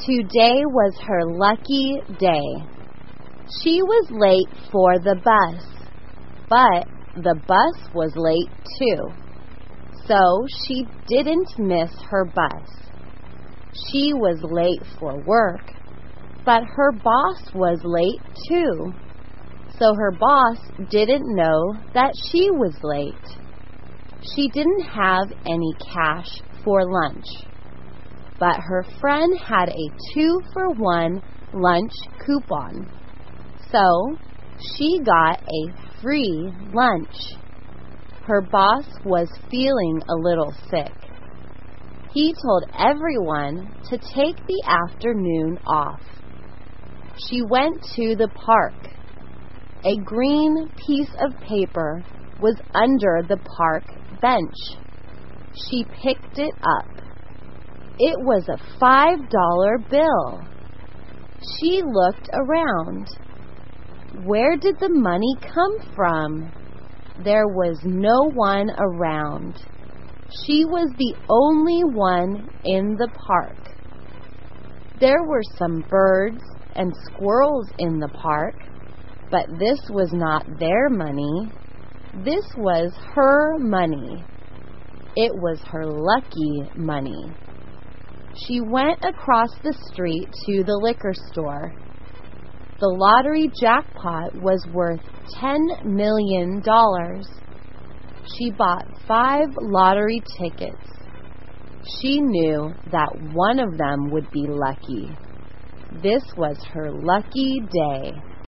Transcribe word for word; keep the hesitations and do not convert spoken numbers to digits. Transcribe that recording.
Today was her lucky day. She was late for the bus, but the bus was late too. So she didn't miss her bus. She was late for work, but her boss was late too. So her boss didn't know that she was late. She didn't have any cash for lunch, but her friend had a two-for-one lunch coupon. So she got a free lunch. Her boss was feeling a little sick. He told everyone to take the afternoon off. She went to the park. A green piece of paper was under the park bench. She picked it up. It was a five dollar bill. She looked around. Where did the money come from? There was no one around. She was the only one in the park. There were some birds and squirrels in the park, but this was not their money. This was her money. It was her lucky money. She went across the street to the liquor store. The lottery jackpot was worth ten million dollars. She bought five lottery tickets. She knew that one of them would be lucky. This was her lucky day.